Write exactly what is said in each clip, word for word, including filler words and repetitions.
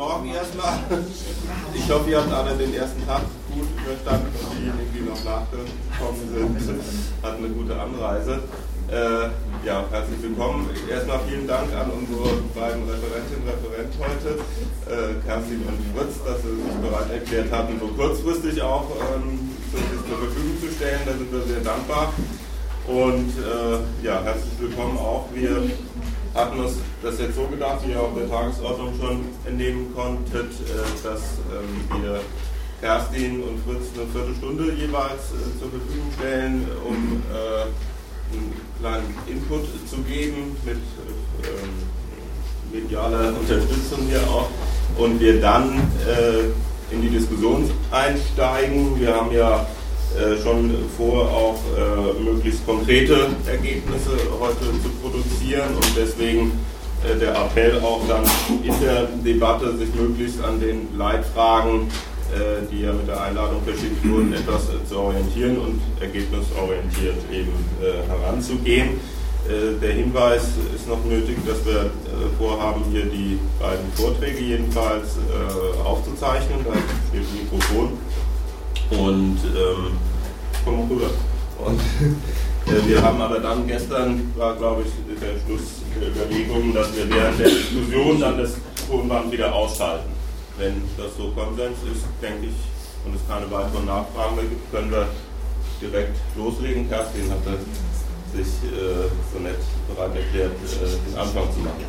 Morgen erstmal. Ich hoffe, ihr habt alle den ersten Tag gut überstanden und diejenigen, die noch nachgekommen sind, hatten eine gute Anreise. Äh, ja, herzlich willkommen. Erstmal vielen Dank an unsere beiden Referentinnen und Referenten heute, äh, Kerstin und Fritz, dass sie sich bereit erklärt hatten, so kurzfristig auch ähm, zur Verfügung zu stellen. Da sind wir sehr dankbar. Und äh, ja, herzlich willkommen auch. Wir hatten uns das jetzt so gedacht, wie ihr auch der Tagesordnung schon entnehmen konntet, äh, dass ähm, wir Kerstin und Fritz eine Viertelstunde jeweils äh, zur Verfügung stellen, um äh, einen kleinen Input zu geben mit ähm, medialer Unterstützung hier auch und wir dann äh, in die Diskussion einsteigen. Wir haben ja äh, schon vor, auch äh, möglichst konkrete Ergebnisse heute zu produzieren und deswegen äh, der Appell auch dann in der Debatte, sich möglichst an den Leitfragen, die ja mit der Einladung verschickt wurden, etwas äh, zu orientieren und ergebnisorientiert eben äh, heranzugehen. Äh, der Hinweis ist noch nötig, dass wir äh, vorhaben, hier die beiden Vorträge jedenfalls äh, aufzuzeichnen. Da steht ein Mikrofon und ähm, komm mal rüber. Und äh, wir haben aber dann gestern, war glaube ich der Schluss der Überlegungen, dass wir während der Diskussion dann das Tonband wieder ausschalten. Wenn das so Konsens ist, denke ich, und es keine weiteren Nachfragen mehr gibt, können wir direkt loslegen. Kerstin hatte sich äh, so nett bereit erklärt, äh, den Anfang zu machen.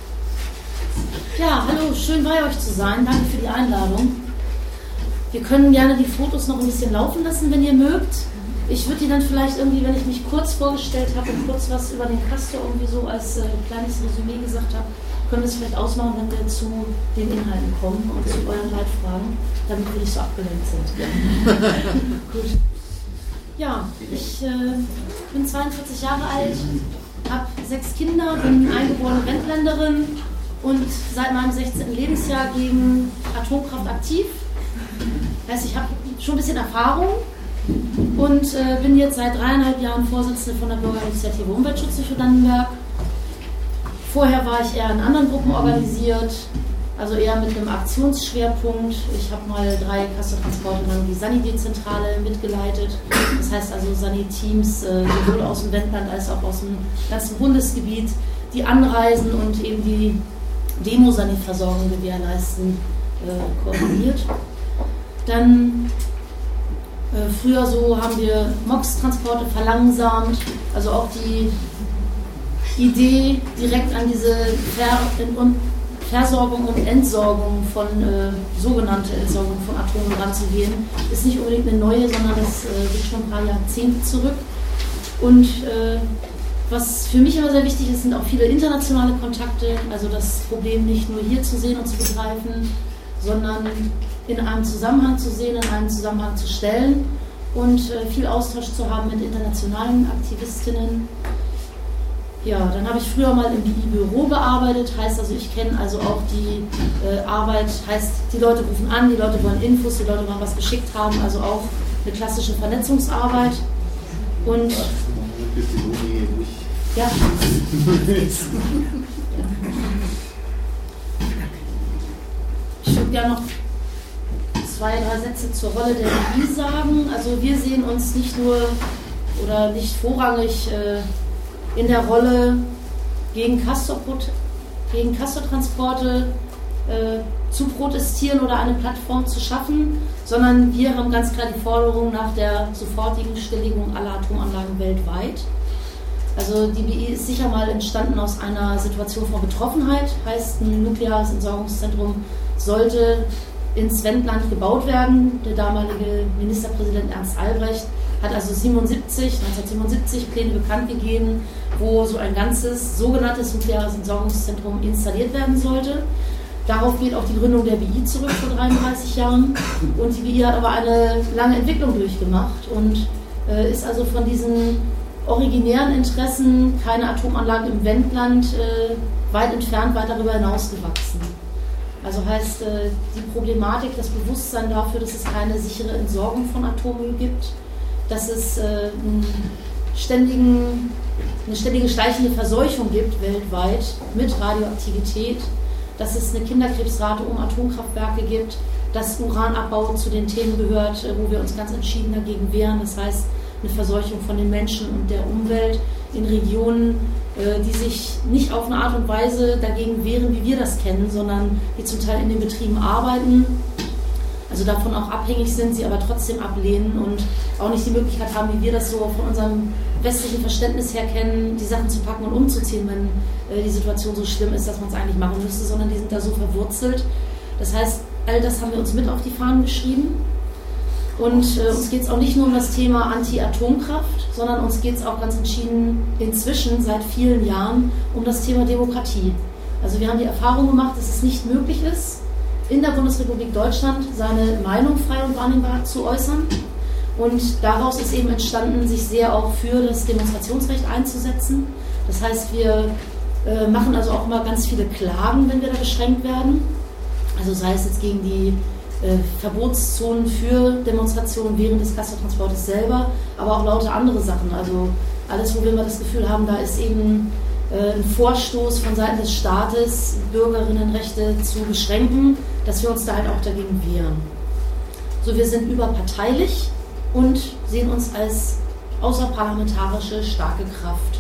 Ja, hallo, schön bei euch zu sein. Danke für die Einladung. Wir können gerne die Fotos noch ein bisschen laufen lassen, wenn ihr mögt. Ich würde die dann vielleicht irgendwie, wenn ich mich kurz vorgestellt habe und kurz was über den Castor irgendwie so als äh, kleines Resümee gesagt habe, können wir es vielleicht ausmachen, wenn wir zu den Inhalten kommen und zu euren Leitfragen, damit wir nicht so abgelenkt sind. Ja. Gut. Ja, ich äh, bin zweiundvierzig Jahre alt, habe sechs Kinder, bin eingeborene Wendländerin und seit meinem sechzehnten Lebensjahr gegen Atomkraft aktiv. Das heißt, ich habe schon ein bisschen Erfahrung und äh, bin jetzt seit dreieinhalb Jahren Vorsitzende von der Bürgerinitiative Umweltschutz für Dannenberg. Vorher war ich eher in anderen Gruppen organisiert, also eher mit einem Aktionsschwerpunkt. Ich habe mal drei Castor-Transporte lang die Sani-Dezentrale mitgeleitet. Das heißt also Sani-Teams äh, sowohl aus dem Wendland als auch aus dem ganzen Bundesgebiet, die anreisen und eben die Demo-Sani-Versorgung gewährleisten, äh, koordiniert. Dann äh, früher so haben wir M O X-Transporte verlangsamt, also auch die Idee, direkt an diese Ver- und Versorgung und Entsorgung von, äh, sogenannte Entsorgung von Atomen ranzugehen, ist nicht unbedingt eine neue, sondern das äh, liegt schon ein paar Jahrzehnte zurück. Und äh, was für mich immer sehr wichtig ist, sind auch viele internationale Kontakte, also das Problem nicht nur hier zu sehen und zu begreifen, sondern in einem Zusammenhang zu sehen, in einem Zusammenhang zu stellen und äh, viel Austausch zu haben mit internationalen Aktivistinnen. Ja, dann habe ich früher mal im B I-Büro gearbeitet, heißt also, ich kenne also auch die äh, Arbeit, heißt, die Leute rufen an, die Leute wollen Infos, die Leute wollen was geschickt haben, also auch eine klassische Vernetzungsarbeit. Und ja. Ich würde gerne noch zwei, drei Sätze zur Rolle der B I sagen. Also wir sehen uns nicht nur oder nicht vorrangig äh, in der Rolle gegen Castor, gegen Castor-Transporte äh, zu protestieren oder eine Plattform zu schaffen, sondern wir haben ganz klar die Forderung nach der sofortigen Stilllegung aller Atomanlagen weltweit. Also die B I ist sicher mal entstanden aus einer Situation von Betroffenheit, heißt ein nukleares Entsorgungszentrum sollte ins Wendland gebaut werden. Der damalige Ministerpräsident Ernst Albrecht hat also neunzehnhundertsiebenundsiebzig Pläne bekannt gegeben, wo so ein ganzes sogenanntes nukleares Entsorgungszentrum installiert werden sollte. Darauf geht auch die Gründung der B I zurück vor dreiunddreißig Jahren. Und die B I hat aber eine lange Entwicklung durchgemacht und äh, ist also von diesen originären Interessen, keine Atomanlagen im Wendland, äh, weit entfernt, weit darüber hinaus gewachsen. Also heißt, äh, die Problematik, das Bewusstsein dafür, dass es keine sichere Entsorgung von Atommüll gibt, dass es äh, einen ständigen, eine ständige schleichende Verseuchung gibt weltweit mit Radioaktivität, dass es eine Kinderkrebsrate um Atomkraftwerke gibt, dass Uranabbau zu den Themen gehört, wo wir uns ganz entschieden dagegen wehren. Das heißt, eine Verseuchung von den Menschen und der Umwelt in Regionen, die sich nicht auf eine Art und Weise dagegen wehren, wie wir das kennen, sondern die zum Teil in den Betrieben arbeiten, also davon auch abhängig sind, sie aber trotzdem ablehnen und auch nicht die Möglichkeit haben, wie wir das so von unserem westlichen Verständnis her kennen, die Sachen zu packen und umzuziehen, wenn äh, die Situation so schlimm ist, dass man es eigentlich machen müsste, sondern die sind da so verwurzelt. Das heißt, all das haben wir uns mit auf die Fahnen geschrieben. Und äh, uns geht es auch nicht nur um das Thema Anti-Atomkraft, sondern uns geht es auch ganz entschieden inzwischen seit vielen Jahren um das Thema Demokratie. Also wir haben die Erfahrung gemacht, dass es nicht möglich ist, in der Bundesrepublik Deutschland seine Meinung frei und wahrnehmbar zu äußern. Und daraus ist eben entstanden, sich sehr auch für das Demonstrationsrecht einzusetzen. Das heißt, wir äh, machen also auch immer ganz viele Klagen, wenn wir da beschränkt werden. Also sei es jetzt gegen die äh, Verbotszonen für Demonstrationen während des Castortransportes selber, aber auch lauter andere Sachen. Also alles, wo wir immer das Gefühl haben, da ist eben äh, ein Vorstoß von Seiten des Staates, Bürgerinnenrechte zu beschränken, dass wir uns da halt auch dagegen wehren. So, wir sind überparteilich und sehen uns als außerparlamentarische starke Kraft.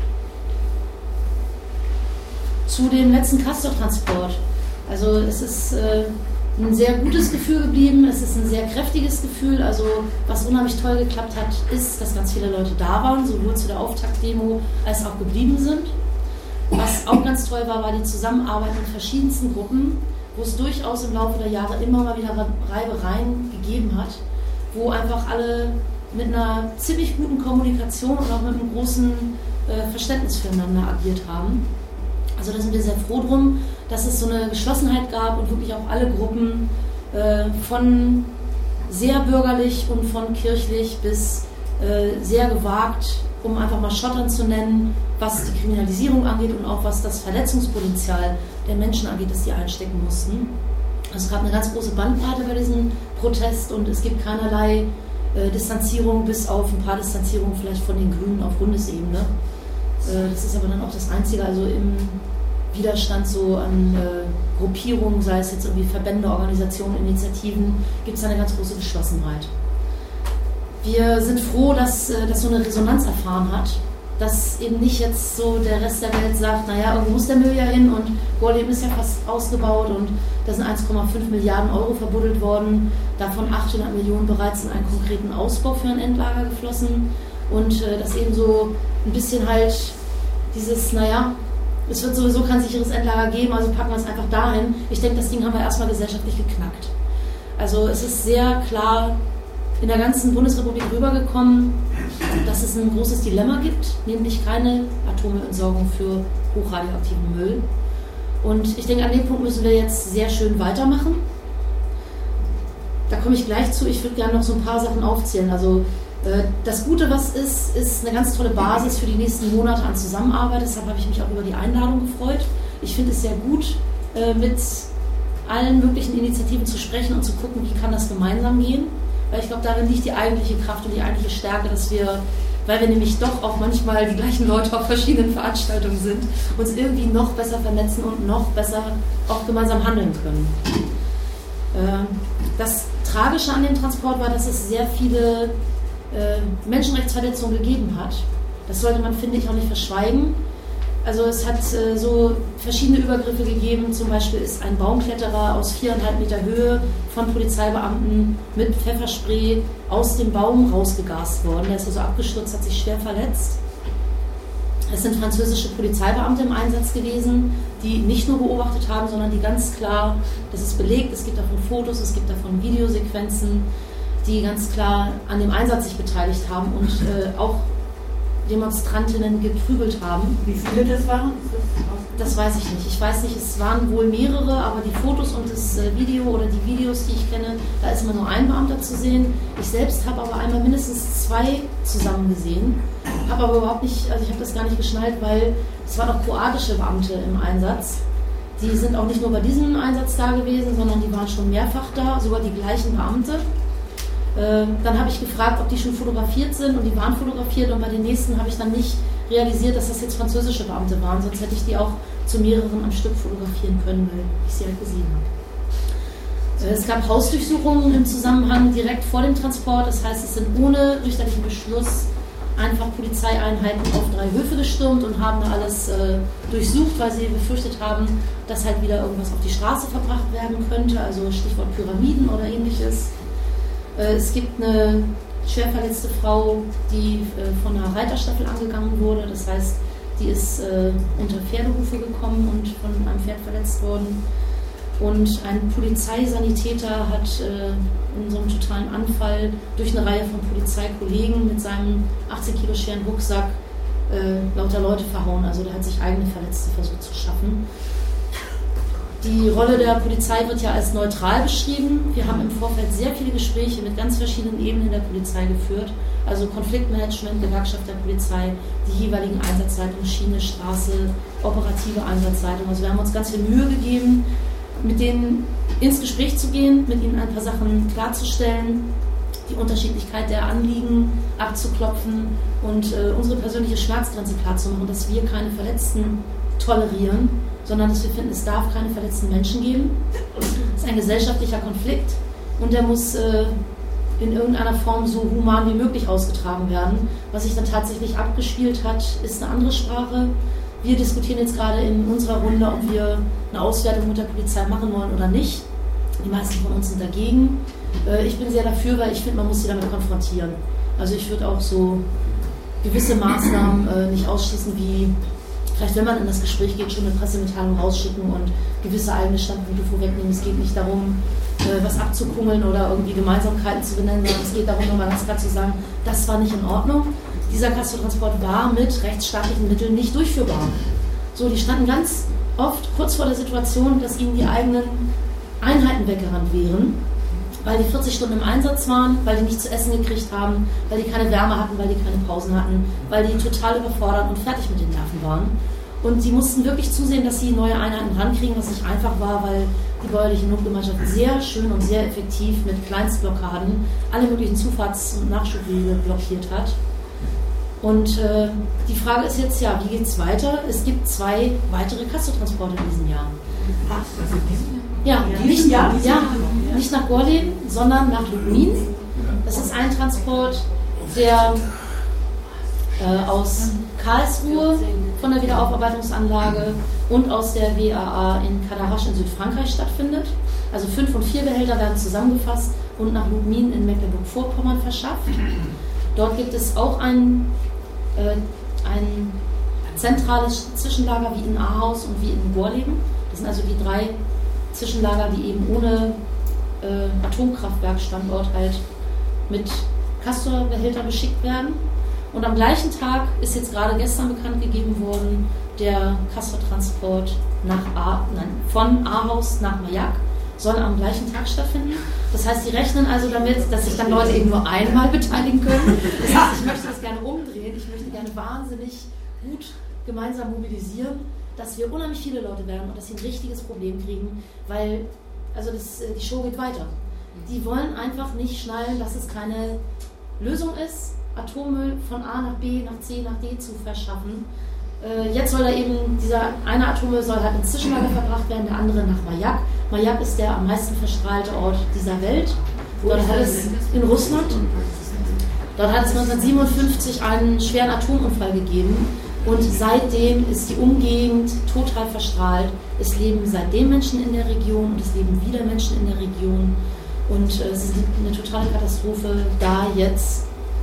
Zu dem letzten Castortransport. Also es ist äh, ein sehr gutes Gefühl geblieben, es ist ein sehr kräftiges Gefühl. Also was unheimlich toll geklappt hat, ist, dass ganz viele Leute da waren, sowohl zu der Auftaktdemo als auch geblieben sind. Was auch ganz toll war, war die Zusammenarbeit mit verschiedensten Gruppen, wo es durchaus im Laufe der Jahre immer mal wieder Reibereien gegeben hat, wo einfach alle mit einer ziemlich guten Kommunikation und auch mit einem großen äh, Verständnis füreinander agiert haben. Also da sind wir sehr froh drum, dass es so eine Geschlossenheit gab und wirklich auch alle Gruppen äh, von sehr bürgerlich und von kirchlich bis äh, sehr gewagt, um einfach mal Schottern zu nennen, was die Kriminalisierung angeht und auch was das Verletzungspotenzial der Menschen angeht, das sie einstecken mussten. Also es gab eine ganz große Bandbreite bei diesem Protest und es gibt keinerlei äh, Distanzierung, bis auf ein paar Distanzierungen vielleicht von den Grünen auf Bundesebene. Äh, das ist aber dann auch das Einzige, also im Widerstand so an äh, Gruppierungen, sei es jetzt irgendwie Verbände, Organisationen, Initiativen, gibt es eine ganz große Geschlossenheit. Wir sind froh, dass äh, das so eine Resonanz erfahren hat, dass eben nicht jetzt so der Rest der Welt sagt, naja, irgendwo muss der Müll ja hin und Gorleben ist ja fast ausgebaut und da sind eins Komma fünf Milliarden Euro verbuddelt worden, davon achthundert Millionen bereits in einen konkreten Ausbau für ein Endlager geflossen und äh, dass eben so ein bisschen halt dieses, naja, es wird sowieso kein sicheres Endlager geben, also packen wir es einfach dahin. Ich denke, das Ding haben wir erstmal gesellschaftlich geknackt. Also es ist sehr klar in der ganzen Bundesrepublik rübergekommen, dass es ein großes Dilemma gibt, nämlich keine Atommüllentsorgung für hochradioaktiven Müll. Und ich denke, an dem Punkt müssen wir jetzt sehr schön weitermachen. Da komme ich gleich zu. Ich würde gerne noch so ein paar Sachen aufzählen. Also das Gute, was ist, ist eine ganz tolle Basis für die nächsten Monate an Zusammenarbeit. Deshalb habe ich mich auch über die Einladung gefreut. Ich finde es sehr gut, mit allen möglichen Initiativen zu sprechen und zu gucken, wie kann das gemeinsam gehen. Weil ich glaube, darin liegt die eigentliche Kraft und die eigentliche Stärke, dass wir, weil wir nämlich doch auch manchmal die gleichen Leute auf verschiedenen Veranstaltungen sind, uns irgendwie noch besser vernetzen und noch besser auch gemeinsam handeln können. Das Tragische an dem Transport war, dass es sehr viele Menschenrechtsverletzungen gegeben hat. Das sollte man, finde ich, auch nicht verschweigen. Also es hat äh, so verschiedene Übergriffe gegeben. Zum Beispiel ist ein Baumkletterer aus viereinhalb Meter Höhe von Polizeibeamten mit Pfefferspray aus dem Baum rausgegast worden. Der ist also abgestürzt, hat sich schwer verletzt. Es sind französische Polizeibeamte im Einsatz gewesen, die nicht nur beobachtet haben, sondern die ganz klar, das ist belegt, es gibt davon Fotos, es gibt davon Videosequenzen, die ganz klar an dem Einsatz sich beteiligt haben und äh, auch Demonstrantinnen geprügelt haben. Wie viele das waren? Das weiß ich nicht. Ich weiß nicht, es waren wohl mehrere, aber die Fotos und das äh, Video oder die Videos, die ich kenne, da ist immer nur ein Beamter zu sehen. Ich selbst habe aber einmal mindestens zwei zusammen gesehen. Habe aber überhaupt nicht, also ich habe das gar nicht geschnallt, weil es waren auch kroatische Beamte im Einsatz. Die sind auch nicht nur bei diesem Einsatz da gewesen, sondern die waren schon mehrfach da, sogar die gleichen Beamte. Dann habe ich gefragt, ob die schon fotografiert sind und die waren fotografiert und bei den nächsten habe ich dann nicht realisiert, dass das jetzt französische Beamte waren, sonst hätte ich die auch zu mehreren am Stück fotografieren können, weil ich sie halt gesehen habe. Es gab Hausdurchsuchungen im Zusammenhang direkt vor dem Transport, das heißt, es sind ohne richterlichen Beschluss einfach Polizeieinheiten auf drei Höfe gestürmt und haben da alles äh, durchsucht, weil sie befürchtet haben, dass halt wieder irgendwas auf die Straße verbracht werden könnte, also Stichwort Pyramiden oder ähnliches. Äh, es gibt eine schwer verletzte Frau, die äh, von einer Reiterstaffel angegangen wurde, das heißt, die ist äh, unter Pferdehufe gekommen und von einem Pferd verletzt worden. Und ein Polizeisanitäter hat äh, in so einem totalen Anfall durch eine Reihe von Polizeikollegen mit seinem achtzehn Kilo schweren Rucksack äh, lauter Leute verhauen. Also der hat sich eigene Verletzte versucht zu schaffen. Die Rolle der Polizei wird ja als neutral beschrieben. Wir haben im Vorfeld sehr viele Gespräche mit ganz verschiedenen Ebenen der Polizei geführt. Also Konfliktmanagement, Gewerkschaft der Polizei, die jeweiligen Einsatzleitungen, Schiene, Straße, operative Einsatzleitung. Also wir haben uns ganz viel Mühe gegeben, mit denen ins Gespräch zu gehen, mit ihnen ein paar Sachen klarzustellen, die Unterschiedlichkeit der Anliegen abzuklopfen und äh, unsere persönliche Schmerzgrenze klarzumachen, dass wir keine Verletzten tolerieren, sondern dass wir finden, es darf keine verletzten Menschen geben. Es ist ein gesellschaftlicher Konflikt und der muss äh, in irgendeiner Form so human wie möglich ausgetragen werden. Was sich dann tatsächlich abgespielt hat, ist eine andere Sprache. Wir diskutieren jetzt gerade in unserer Runde, ob wir eine Auswertung mit der Polizei machen wollen oder nicht. Die meisten von uns sind dagegen. Ich bin sehr dafür, weil ich finde, man muss sie damit konfrontieren. Also ich würde auch so gewisse Maßnahmen nicht ausschließen, wie vielleicht, wenn man in das Gespräch geht, schon eine Pressemitteilung rausschicken und gewisse eigene Standpunkte vorwegnehmen. Es geht nicht darum, was abzukummeln oder irgendwie Gemeinsamkeiten zu benennen, sondern es geht darum, nochmal ganz klar zu sagen, das war nicht in Ordnung. Dieser Castortransport war mit rechtsstaatlichen Mitteln nicht durchführbar. So, die standen ganz oft kurz vor der Situation, dass ihnen die eigenen Einheiten weggerannt wären, weil die vierzig Stunden im Einsatz waren, weil die nicht zu essen gekriegt haben, weil die keine Wärme hatten, weil die keine Pausen hatten, weil die total überfordert und fertig mit den Nerven waren. Und sie mussten wirklich zusehen, dass sie neue Einheiten rankriegen, was nicht einfach war, weil die bäuerliche Notgemeinschaft sehr schön und sehr effektiv mit Kleinstblockaden alle möglichen Zufahrts- und Nachschubwege blockiert hat. Und äh, die Frage ist jetzt, ja, wie geht es weiter? Es gibt zwei weitere Castortransporte in diesem Jahr. Ach, also in diesem Jahr? Ja, in nicht, Jahr? ja, nicht nach Gorleben, sondern nach Lubmin. Das ist ein Transport, der äh, aus Karlsruhe von der Wiederaufarbeitungsanlage und aus der W A A in Cadarache in Südfrankreich stattfindet. Also fünf und vier Behälter werden zusammengefasst und nach Lubmin in Mecklenburg-Vorpommern verschafft. Dort gibt es auch ein, äh, ein zentrales Zwischenlager wie in Ahaus und wie in Gorleben. Das sind also die drei Zwischenlager, die eben ohne äh, Atomkraftwerkstandort halt mit Castor-Behälter beschickt werden. Und am gleichen Tag ist jetzt gerade gestern bekannt gegeben worden, der Castor-Transport nach A, nein, von Ahaus nach Mayak soll am gleichen Tag stattfinden. Das heißt, die rechnen also damit, dass sich dann Leute eben nur einmal beteiligen können. Das heißt, ich möchte das gerne umdrehen. Ich möchte gerne wahnsinnig gut gemeinsam mobilisieren, dass wir unheimlich viele Leute werden und dass sie ein richtiges Problem kriegen, weil also das, die Show geht weiter. Die wollen einfach nicht schnallen, dass es keine Lösung ist, Atommüll von A nach B, nach C, nach D zu verschaffen. Äh, jetzt soll da eben, dieser eine Atommüll soll halt ins Zwischenlager verbracht werden, der andere nach Mayak. Mayak ist der am meisten verstrahlte Ort dieser Welt. Dort hat es in Russland. Dort hat es neunzehnhundertsiebenundfünfzig einen schweren Atomunfall gegeben und seitdem ist die Umgegend total verstrahlt. Es leben seitdem Menschen in der Region und es leben wieder Menschen in der Region und äh, es ist eine totale Katastrophe, da jetzt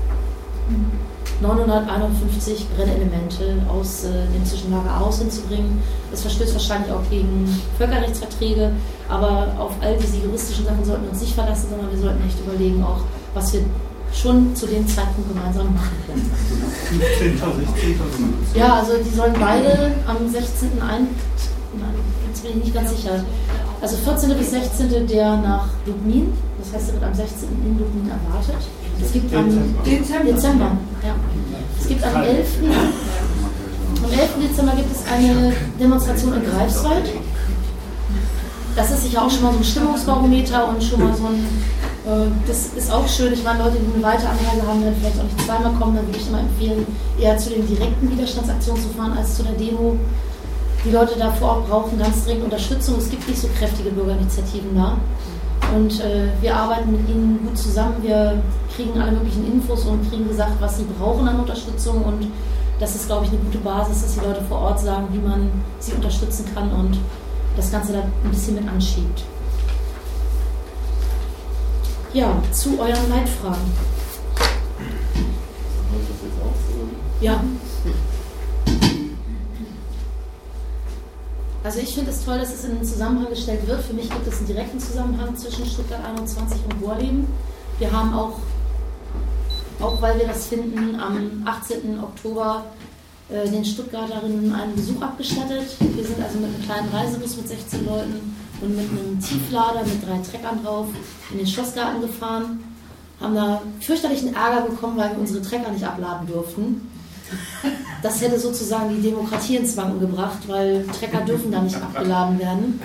neunhunderteinundfünfzig Brennelemente aus äh, dem Zwischenlager Ahaus hinzubringen. Das verstößt wahrscheinlich auch gegen Völkerrechtsverträge, aber auf all diese juristischen Sachen sollten wir uns nicht verlassen, sondern wir sollten echt überlegen, auch was wir schon zu dem Zeitpunkt gemeinsam machen können. Ja, also die sollen beide am sechzehnten ein... Nein, jetzt bin ich nicht ganz sicher. Also vierzehnten bis sechzehnten der nach Lubmin, das heißt, er wird am sechzehnten in Lubmin erwartet. Es gibt am Dezember, Dezember ja. Es gibt am elften Am elften Dezember gibt es eine Demonstration in Greifswald. Das ist sicher auch schon mal so ein Stimmungsbarometer und schon mal so ein, äh, das ist auch schön. Ich meine, Leute, die eine weite Anreise haben, werden vielleicht auch nicht zweimal kommen, dann würde ich immer empfehlen, eher zu den direkten Widerstandsaktionen zu fahren als zu der Demo. die Leute da vor Ort brauchen ganz dringend Unterstützung. Es gibt nicht so kräftige Bürgerinitiativen da. Und äh, wir arbeiten mit ihnen gut zusammen. Wir kriegen alle möglichen Infos und kriegen gesagt, was sie brauchen an Unterstützung. Und das ist, glaube ich, eine gute Basis, dass die Leute vor Ort sagen, wie man sie unterstützen kann und das Ganze da ein bisschen mit anschiebt. Ja, zu euren Leitfragen. Ja. Also ich finde es toll, dass es in den Zusammenhang gestellt wird. Für mich gibt es einen direkten Zusammenhang zwischen Stuttgart einundzwanzig und Gorleben. Wir haben auch, auch weil wir das finden, am achtzehnten Oktober äh, den Stuttgarterinnen einen Besuch abgestattet. Wir sind also mit einem kleinen Reisebus mit sechzehn Leuten und mit einem Tieflader mit drei Treckern drauf in den Schlossgarten gefahren. Haben da fürchterlichen Ärger bekommen, weil wir unsere Trecker nicht abladen durften. Das hätte sozusagen die Demokratie ins Wanken gebracht, weil Trecker dürfen da nicht abgeladen werden.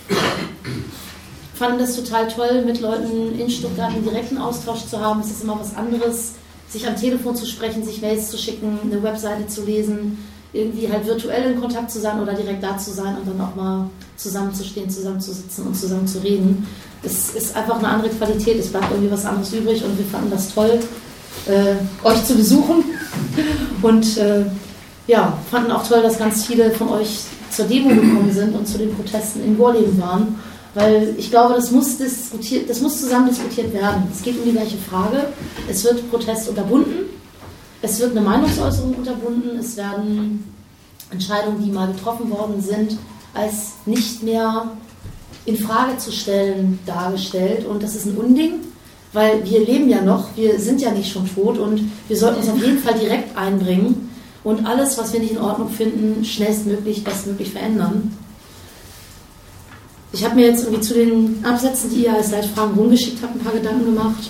Fanden das total toll, mit Leuten in Stuttgart einen direkten Austausch zu haben. Es ist immer was anderes, sich am Telefon zu sprechen, sich Mails zu schicken, eine Webseite zu lesen, irgendwie halt virtuell in Kontakt zu sein oder direkt da zu sein und dann auch mal zusammenzustehen, zusammenzusitzen und zusammen zu reden. Es ist einfach eine andere Qualität, es bleibt irgendwie was anderes übrig und wir fanden das toll, äh, euch zu besuchen und äh, ja, fanden auch toll, dass ganz viele von euch zur Demo gekommen sind und zu den Protesten in Gorleben waren, weil ich glaube, das muss, diskutiert, das muss zusammen diskutiert werden. Es geht um die gleiche Frage, es wird Protest unterbunden, es wird eine Meinungsäußerung unterbunden, es werden Entscheidungen, die mal getroffen worden sind, als nicht mehr in Frage zu stellen dargestellt und das ist ein Unding, weil wir leben ja noch, wir sind ja nicht schon tot und wir sollten uns auf jeden Fall direkt einbringen und alles, was wir nicht in Ordnung finden, schnellstmöglich, bestmöglich verändern. Ich habe mir jetzt irgendwie zu den Absätzen, die ihr als Leitfragen rumgeschickt habt, ein paar Gedanken gemacht.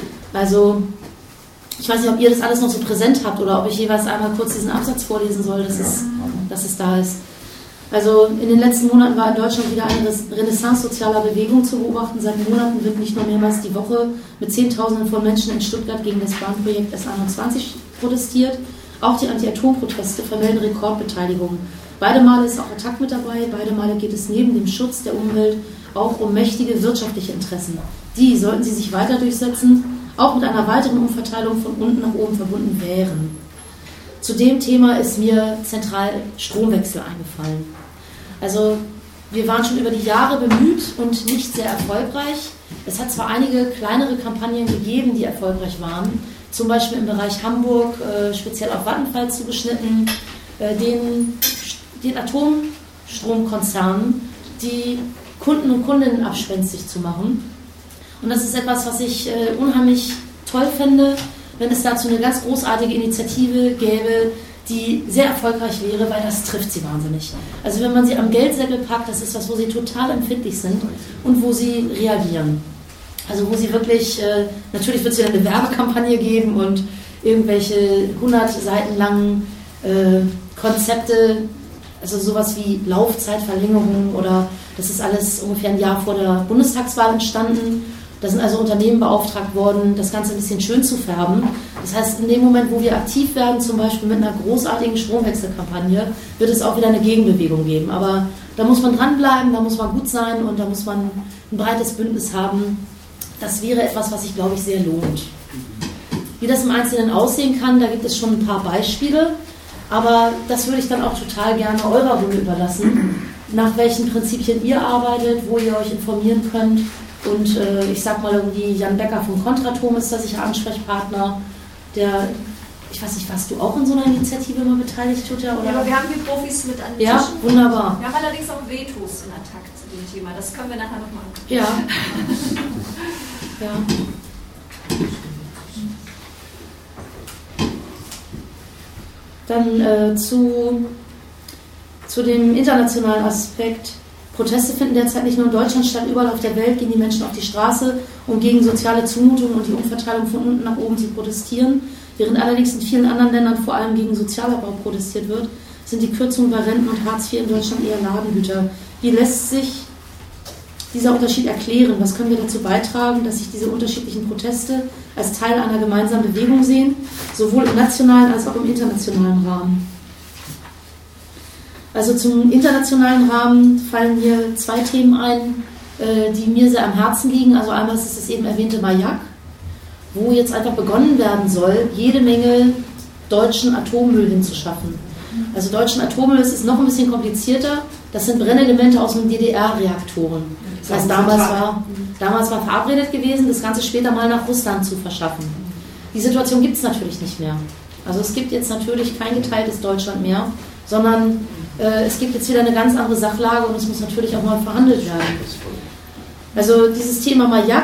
Also ich weiß nicht, ob ihr das alles noch so präsent habt oder ob ich jeweils einmal kurz diesen Absatz vorlesen soll, dass, es, dass es da ist. Also in den letzten Monaten war in Deutschland wieder eine Renaissance sozialer Bewegung zu beobachten. Seit Monaten wird nicht nur mehrmals die Woche mit Zehntausenden von Menschen in Stuttgart gegen das Bahnprojekt S einundzwanzig protestiert. Auch die Anti-Atom-Proteste vermelden Rekordbeteiligung. Beide Male ist auch Attac mit dabei. Beide Male geht es neben dem Schutz der Umwelt auch um mächtige wirtschaftliche Interessen. Die, sollten sie sich weiter durchsetzen, auch mit einer weiteren Umverteilung von unten nach oben verbunden wären. Zu dem Thema ist mir zentral Stromwechsel eingefallen. Also wir waren schon über die Jahre bemüht und nicht sehr erfolgreich. Es hat zwar einige kleinere Kampagnen gegeben, die erfolgreich waren, zum Beispiel im Bereich Hamburg, äh, speziell auf Vattenfall zugeschnitten, äh, den, den Atomstromkonzernen, die Kunden und Kundinnen abspenstig zu machen. Und das ist etwas, was ich äh, unheimlich toll fände, wenn es dazu eine ganz großartige Initiative gäbe, die sehr erfolgreich wäre, weil das trifft sie wahnsinnig. Also wenn man sie am Geldsäckel packt, das ist was, wo sie total empfindlich sind und wo sie reagieren. Also wo sie wirklich, äh, natürlich wird es ja eine Werbekampagne geben und irgendwelche hundert Seiten langen äh, Konzepte, also sowas wie Laufzeitverlängerung oder das ist alles ungefähr ein Jahr vor der Bundestagswahl entstanden. Da sind also Unternehmen beauftragt worden, das Ganze ein bisschen schön zu färben. Das heißt, in dem Moment, wo wir aktiv werden, zum Beispiel mit einer großartigen Stromwechselkampagne, wird es auch wieder eine Gegenbewegung geben. Aber da muss man dranbleiben, da muss man gut sein und da muss man ein breites Bündnis haben. Das wäre etwas, was sich, glaube ich, sehr lohnt. Wie das im Einzelnen aussehen kann, da gibt es schon ein paar Beispiele. Aber das würde ich dann auch total gerne eurer Runde überlassen, nach welchen Prinzipien ihr arbeitet, wo ihr euch informieren könnt. Und äh, ich sag mal irgendwie, Jan Becker vom Kontratom ist da sicher Ansprechpartner, der, ich weiß nicht, warst du auch in so einer Initiative mal beteiligt, Jutta? Oder? Ja, aber wir haben hier Profis mit an den ja, Tischen. Wunderbar. Wir haben allerdings auch Vetos in Attac zu dem Thema, das können wir nachher noch machen. Ja. Ja. Dann äh, zu, zu dem internationalen Aspekt. Proteste finden derzeit nicht nur in Deutschland statt, überall auf der Welt gehen die Menschen auf die Straße, um gegen soziale Zumutungen und die Umverteilung von unten nach oben zu protestieren. Während allerdings in vielen anderen Ländern vor allem gegen Sozialabbau protestiert wird, sind die Kürzungen bei Renten und Hartz vier in Deutschland eher Ladengüter. Wie lässt sich dieser Unterschied erklären? Was können wir dazu beitragen, dass sich diese unterschiedlichen Proteste als Teil einer gemeinsamen Bewegung sehen, sowohl im nationalen als auch im internationalen Rahmen? Also zum internationalen Rahmen fallen mir zwei Themen ein, die mir sehr am Herzen liegen. Also einmal ist es das eben erwähnte Mayak, wo jetzt einfach begonnen werden soll, jede Menge deutschen Atommüll hinzuschaffen. Also deutschen Atommüll ist es noch ein bisschen komplizierter. Das sind Brennelemente aus den D D R-Reaktoren. Das heißt, damals war, damals war verabredet gewesen, das Ganze später mal nach Russland zu verschaffen. Die Situation gibt es natürlich nicht mehr. Also es gibt jetzt natürlich kein geteiltes Deutschland mehr, sondern äh, es gibt jetzt wieder eine ganz andere Sachlage und es muss natürlich auch mal verhandelt werden. Also dieses Thema Mayak,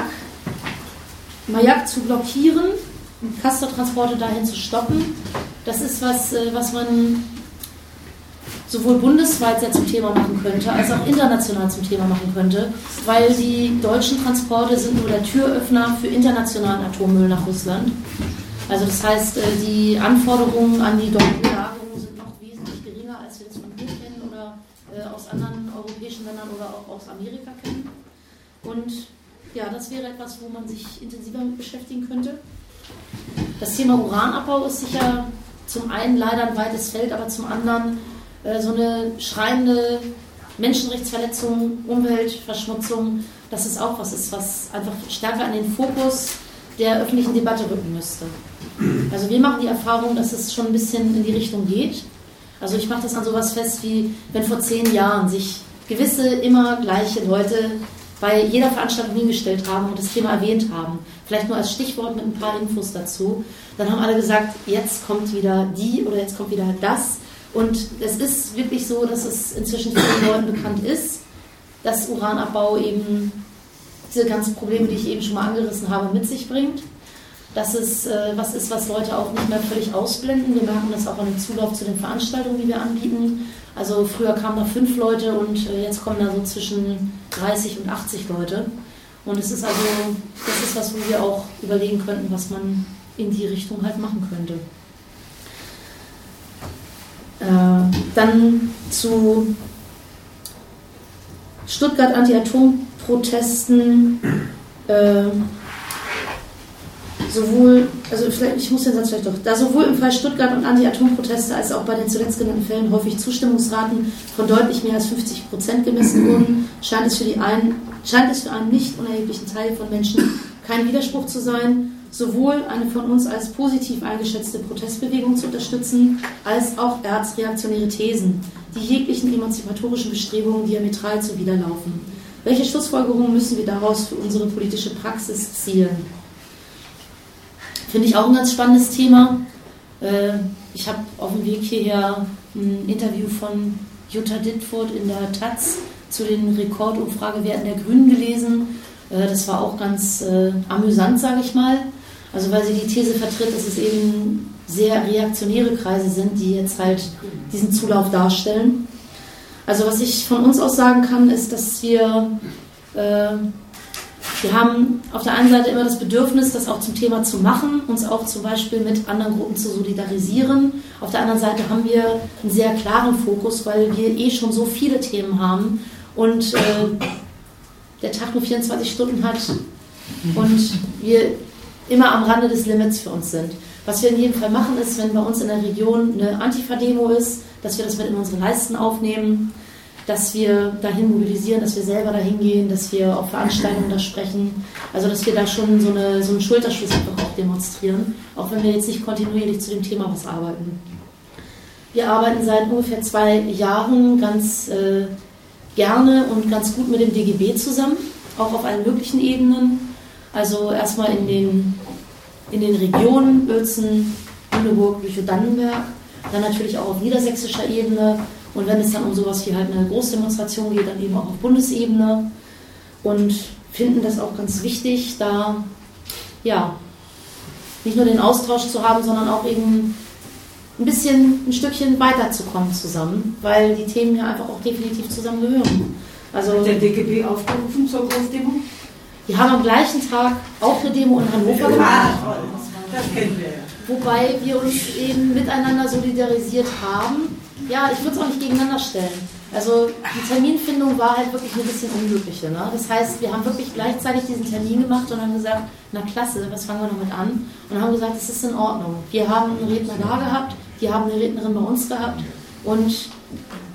Mayak zu blockieren, Castortransporte dahin zu stoppen, das ist was, äh, was man sowohl bundesweit sehr zum Thema machen könnte, als auch international zum Thema machen könnte, weil die deutschen Transporte sind nur der Türöffner für internationalen Atommüll nach Russland. Also das heißt, die Anforderungen an die dortigen Lagerungen sind noch wesentlich geringer, als wir das von hier kennen oder aus anderen europäischen Ländern oder auch aus Amerika kennen. Und ja, das wäre etwas, wo man sich intensiver mit beschäftigen könnte. Das Thema Uranabbau ist sicher zum einen leider ein weites Feld, aber zum anderen so eine schreiende Menschenrechtsverletzung, Umweltverschmutzung, dass es auch was ist, was einfach stärker an den Fokus der öffentlichen Debatte rücken müsste. Also wir machen die Erfahrung, dass es schon ein bisschen in die Richtung geht. Also ich mache das an sowas fest, wie wenn vor zehn Jahren sich gewisse immer gleiche Leute bei jeder Veranstaltung hingestellt haben und das Thema erwähnt haben, vielleicht nur als Stichwort mit ein paar Infos dazu, dann haben alle gesagt, jetzt kommt wieder die oder jetzt kommt wieder das. Und es ist wirklich so, dass es inzwischen vielen Leuten bekannt ist, dass Uranabbau eben diese ganzen Probleme, die ich eben schon mal angerissen habe, mit sich bringt. Dass es äh, was ist, was Leute auch nicht mehr völlig ausblenden. Wir merken das auch an dem Zulauf zu den Veranstaltungen, die wir anbieten. Also früher kamen da fünf Leute und äh, jetzt kommen da so zwischen dreißig und achtzig Leute. Und es ist also, das ist was, wo wir auch überlegen könnten, was man in die Richtung halt machen könnte. Äh, dann zu Stuttgart Anti-Atom-Protesten. Äh, sowohl, also vielleicht, ich muss den Satz vielleicht doch, da sowohl im Fall Stuttgart und Anti-Atom-Proteste als auch bei den zuletzt genannten Fällen häufig Zustimmungsraten von deutlich mehr als fünfzig Prozent gemessen wurden, scheint es für die einen, scheint es für einen nicht unerheblichen Teil von Menschen kein Widerspruch zu sein, sowohl eine von uns als positiv eingeschätzte Protestbewegung zu unterstützen, als auch erzreaktionäre Thesen, die jeglichen emanzipatorischen Bestrebungen diametral zuwiderlaufen. Welche Schlussfolgerungen müssen wir daraus für unsere politische Praxis ziehen? Finde ich auch ein ganz spannendes Thema. Ich habe auf dem Weg hierher ein Interview von Jutta Dittfurt in der Taz zu den Rekordumfragewerten der Grünen gelesen. Das war auch ganz amüsant, sage ich mal. Also weil sie die These vertritt, dass es eben sehr reaktionäre Kreise sind, die jetzt halt diesen Zulauf darstellen. Also was ich von uns aus sagen kann, ist, dass wir, äh, wir haben auf der einen Seite immer das Bedürfnis, das auch zum Thema zu machen, uns auch zum Beispiel mit anderen Gruppen zu solidarisieren. Auf der anderen Seite haben wir einen sehr klaren Fokus, weil wir eh schon so viele Themen haben und äh, der Tag nur vierundzwanzig Stunden hat und wir immer am Rande des Limits für uns sind. Was wir in jedem Fall machen, ist, wenn bei uns in der Region eine Antifa-Demo ist, dass wir das mit in unsere Leisten aufnehmen, dass wir dahin mobilisieren, dass wir selber dahin gehen, dass wir auf Veranstaltungen da sprechen. Also dass wir da schon so, eine, so einen Schulterschluss einfach auch demonstrieren, auch wenn wir jetzt nicht kontinuierlich zu dem Thema was arbeiten. Wir arbeiten seit ungefähr zwei Jahren ganz äh, gerne und ganz gut mit dem D G B zusammen, auch auf allen möglichen Ebenen. Also erstmal in den, in den Regionen Uelzen, Lüneburg, Lüchow-Dannenberg, dann natürlich auch auf niedersächsischer Ebene und wenn es dann um sowas wie halt eine Großdemonstration geht, dann eben auch auf Bundesebene und finden das auch ganz wichtig, da ja nicht nur den Austausch zu haben, sondern auch eben ein bisschen, ein Stückchen weiterzukommen zusammen, weil die Themen ja einfach auch definitiv zusammengehören. Also, hat der D G B aufgerufen zur Großdemo? Wir haben am gleichen Tag auch eine Demo in Hannover gemacht. Das kennen wir ja. Wobei wir uns eben miteinander solidarisiert haben. Ja, ich würde es auch nicht gegeneinander stellen. Also die Terminfindung war halt wirklich ein bisschen unglückliche. Ne? Das heißt, wir haben wirklich gleichzeitig diesen Termin gemacht und haben gesagt, na klasse, was fangen wir damit an? Und haben gesagt, es ist in Ordnung. Wir haben einen Redner da gehabt, wir haben eine Rednerin bei uns gehabt und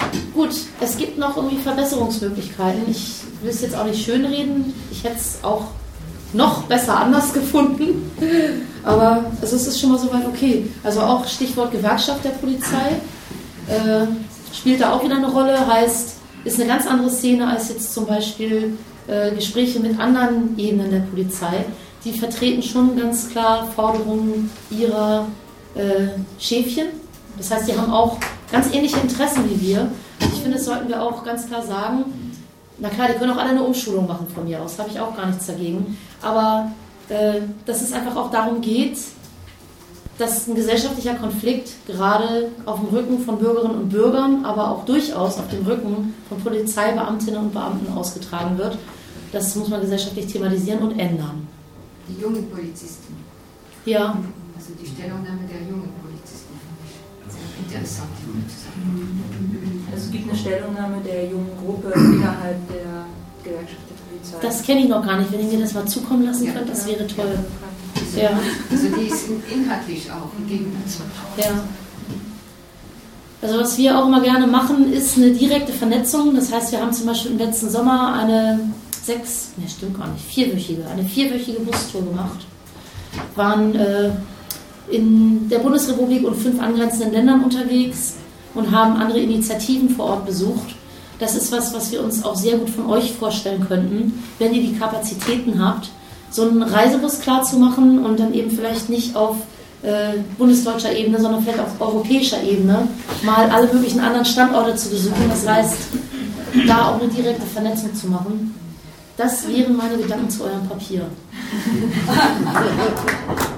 Gut, es gibt noch irgendwie Verbesserungsmöglichkeiten. Ich will es jetzt auch nicht schönreden. Ich hätte es auch noch besser anders gefunden. Aber also es ist schon mal soweit okay. Also auch Stichwort Gewerkschaft der Polizei äh, spielt da auch wieder eine Rolle. Heißt, ist eine ganz andere Szene als jetzt zum Beispiel äh, Gespräche mit anderen Ebenen der Polizei. Die vertreten schon ganz klar Forderungen ihrer äh, Schäfchen. Das heißt, die haben auch ganz ähnliche Interessen wie wir. Ich finde, das sollten wir auch ganz klar sagen. Na klar, die können auch alle eine Umschulung machen von mir aus, habe ich auch gar nichts dagegen. Aber äh, dass es einfach auch darum geht, dass ein gesellschaftlicher Konflikt gerade auf dem Rücken von Bürgerinnen und Bürgern, aber auch durchaus auf dem Rücken von Polizeibeamtinnen und Beamten ausgetragen wird. Das muss man gesellschaftlich thematisieren und ändern. Die jungen Polizisten. Ja. Also die Stellungnahme der jungen Polizisten fand ich sehr interessant. Also es gibt eine Stellungnahme der jungen Gruppe innerhalb der Gewerkschaft der Polizei. Das kenne ich noch gar nicht. Wenn ihr mir das mal zukommen lassen Ja, könnt, das ja. wäre toll. Also, Ja. also die sind inhaltlich auch gegeneinander. Ja. Also was wir auch immer gerne machen, ist eine direkte Vernetzung. Das heißt, wir haben zum Beispiel im letzten Sommer eine sechs, ne stimmt gar nicht, vierwöchige, eine vierwöchige Bustour gemacht. Waren äh, in der Bundesrepublik und fünf angrenzenden Ländern unterwegs und haben andere Initiativen vor Ort besucht. Das ist was, was wir uns auch sehr gut von euch vorstellen könnten, wenn ihr die Kapazitäten habt, so einen Reisebus klar zu machen und dann eben vielleicht nicht auf äh, bundesdeutscher Ebene, sondern vielleicht auf europäischer Ebene mal alle möglichen anderen Standorte zu besuchen. Das heißt, da auch eine direkte Vernetzung zu machen. Das wären meine Gedanken zu eurem Papier.